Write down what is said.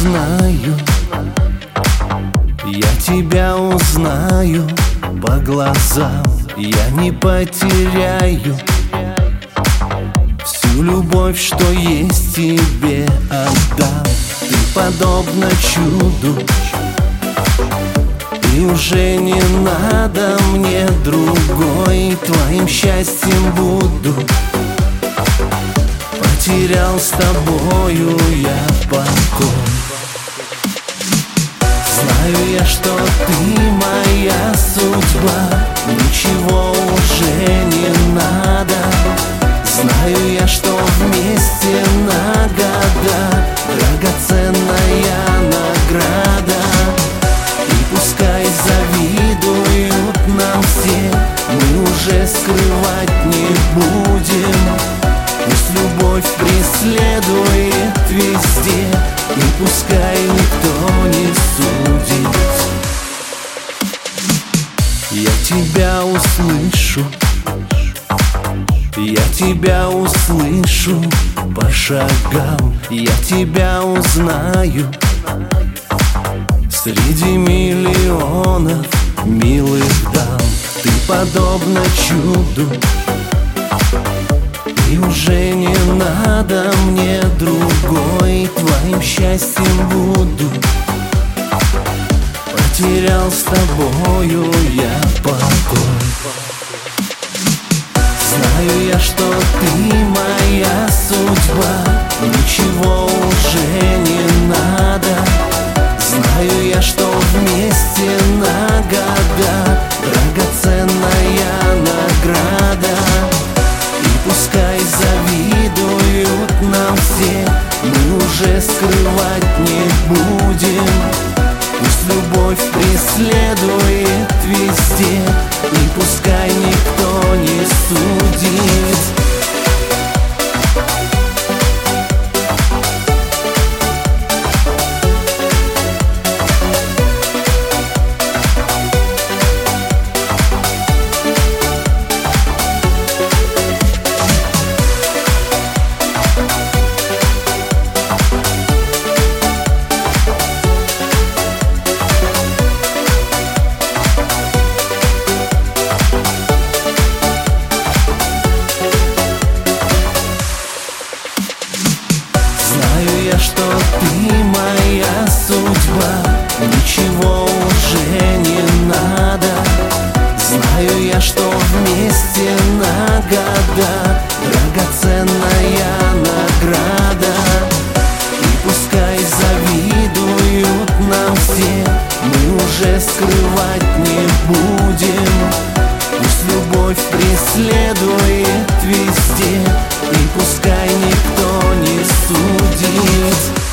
узнаю, я тебя узнаю по глазам. Я не потеряю всю любовь, что есть, тебе отдам. Ты подобна чуду, и уже не надо мне другой. Твоим счастьем буду. Потерял с тобою я покой. Знаю я, что ты моя судьба, ничего уже не надо. Знаю я, что вместе на года драгоценная награда. И пускай завидуют нам все, мы уже скрывать не будем. Пусть любовь преследует везде, и пускай никто не судит. Я тебя услышу, я тебя услышу по шагам. Я тебя узнаю среди миллионов милых дам. Ты подобна чуду, и уже не надо мне другой. Твоим счастьем буду. Потерял с тобою я покой. Знаю я, что ты моя судьба, ничего уже не надо. Знаю я, что вместе на года драгоценная награда. И пускай завидуют нам все, мы уже скрывать не будем. Пусть любовь преследует везде, и пускай никто не судит. Знаю я, что ты моя судьба, ничего уже не надо. Знаю я, что вместе на года драгоценная награда. И пускай завидуют нам все, мы уже скрывать не будем. Пусть любовь преследует везде, и пускай никто не судит.